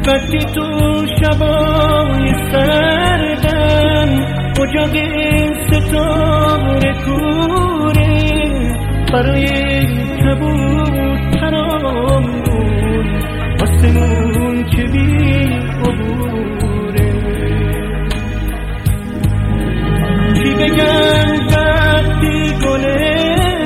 وقتی تو شبای سردم اجاق ستاره کوره برای کبوترامون آسمون که بی عبوره. چی بگم وقتی گله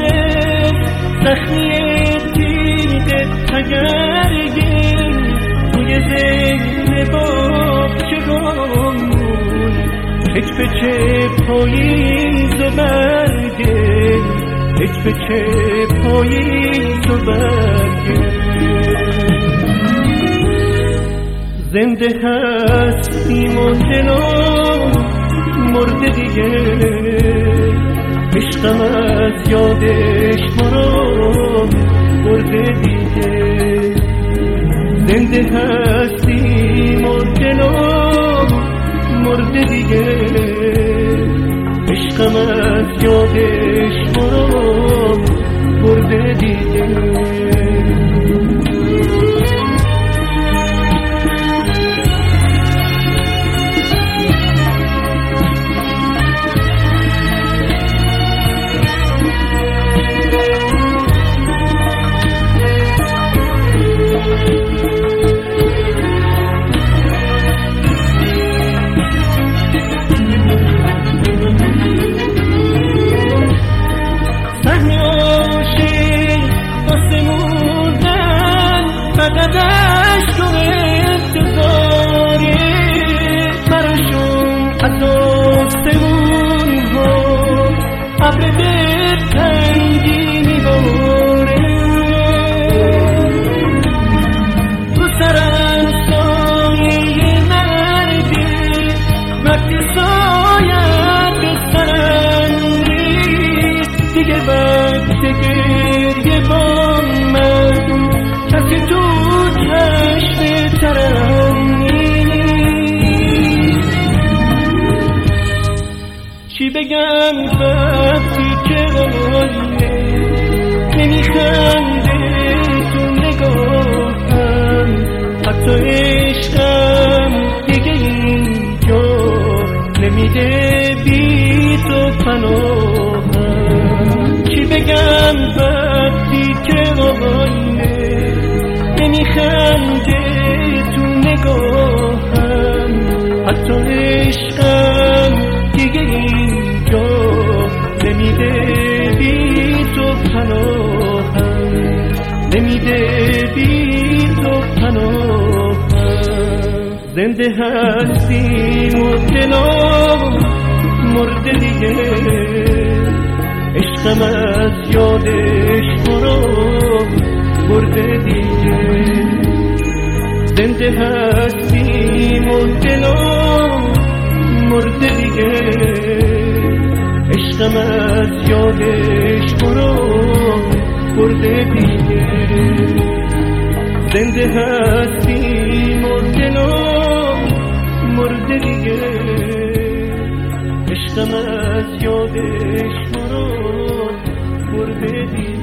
زخمی تیغ تگرگه توی ذهن باغچه‌هامون هیچ به چه پاییز و برگه، هیچ به چه پاییز و برگه. زنده هستیم و دلم مرده دیگه، عشقم از یادش ما رو برده دیگه. زنده هستیم و دلم مرده دیگه، عشقم از یادش ما رو برده دیگه. فقدش تو انتظاری براشون از آسمون ها ابر دلتنگی میباره. رو سرم سایه مردی وقتی سایت به سرم ریز دیگه وقت گریه با من کسی تو چشم ترم چی بگم وقتی که آینه نمیخنده تو نگاهم، حتی عشقم دیگه اینجا نمیده بی تو پناهم. چی بگم وقتی که آینه نمیخنده تو نگاهم، حتی عشقم دیگه اینجا نمیده بی تو پناهم، نمیده بی تو پناهم. زنده هستیم و دلم مرده دیگه، عشقم از یادش ما رو برده دیگه. زنده هستیم و دلم مرده دیگه، عشقم از یادش ما رو برده دیگه. زنده هستیم و دلم مرده دیگه، عشقم از یادش ما رو برده دیگه.